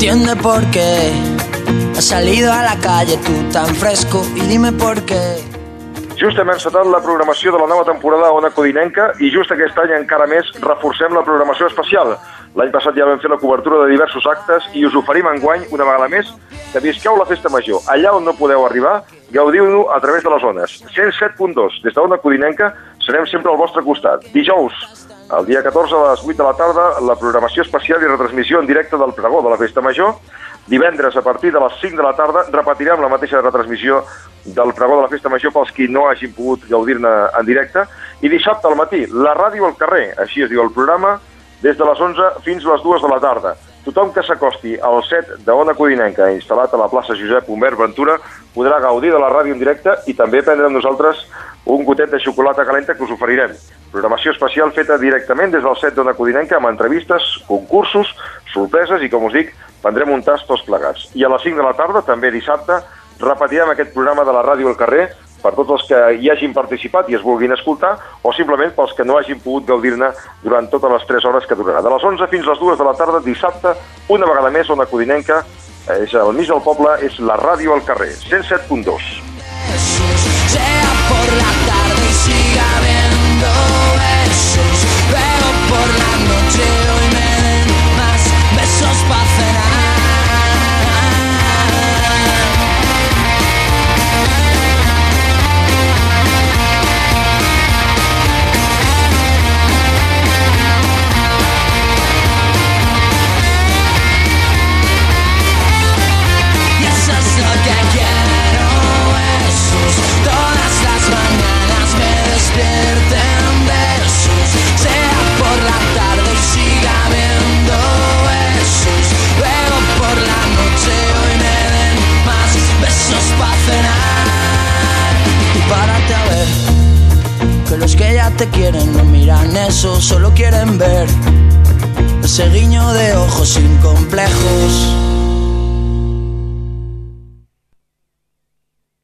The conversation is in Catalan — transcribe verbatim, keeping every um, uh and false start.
entiende por qué has salido a la calle tú tan fresco y dime por qué. Just hem encetat la programació de la nova temporada a Ona Codinenca i just aquest any encara més reforcem la programació especial. L'any passat ja vam fer la cobertura de diversos actes i us oferim enguany, una vegada més, que visqueu la festa major. Allà on no podeu arribar, gaudiu-ho a través de les ones. cent set punt dos, des d'Ona Codinenca, serem sempre al vostre costat. Dijous, el dia catorze a les vuit de la tarda, la programació especial i retransmissió en directe del pregó de la festa major. Divendres, a partir de les cinc de la tarda, repetirem la mateixa retransmissió del pregó de la festa major pels qui no hagin pogut gaudir-ne en directe. I dissabte al matí, la ràdio al carrer, així es diu el programa, des de les onze fins a les dues de la tarda. Tothom que s'acosti al set d'Ona Codinenca, instal·lat a la plaça Josep Humbert Ventura, podrà gaudir de la ràdio en directe i també prendre amb nosaltres un gotet de xocolata calenta que us oferirem. Programació especial feta directament des del set d'Ona Codinenca amb entrevistes, concursos, sorpreses i, com us dic, prendrem un tast tots plegats. I a les cinc de la tarda, també dissabte, repetirem aquest programa de la ràdio al carrer per tots els que hi hagin participat i es vulguin escoltar o simplement pels que no hagin pogut gaudir-ne durant totes les tres hores que durarà. De les onze fins a les dues de la tarda, dissabte, una vegada més, Ona Codinenca, és al mig del poble, és la ràdio al carrer, cent set punt dos. Sea por la tarde y siga habiendo besos, luego por la noche hoy me den más besos para cenar. Y eso es lo que quiero, besos, todas las mañanas me despierten besos, sea por la tarde y siga habiendo besos, luego por la noche hoy me den más besos para cenar. Y párate a ver que los que ya te quieren no miran eso, solo quieren ver ese guiño de ojos sin complejos.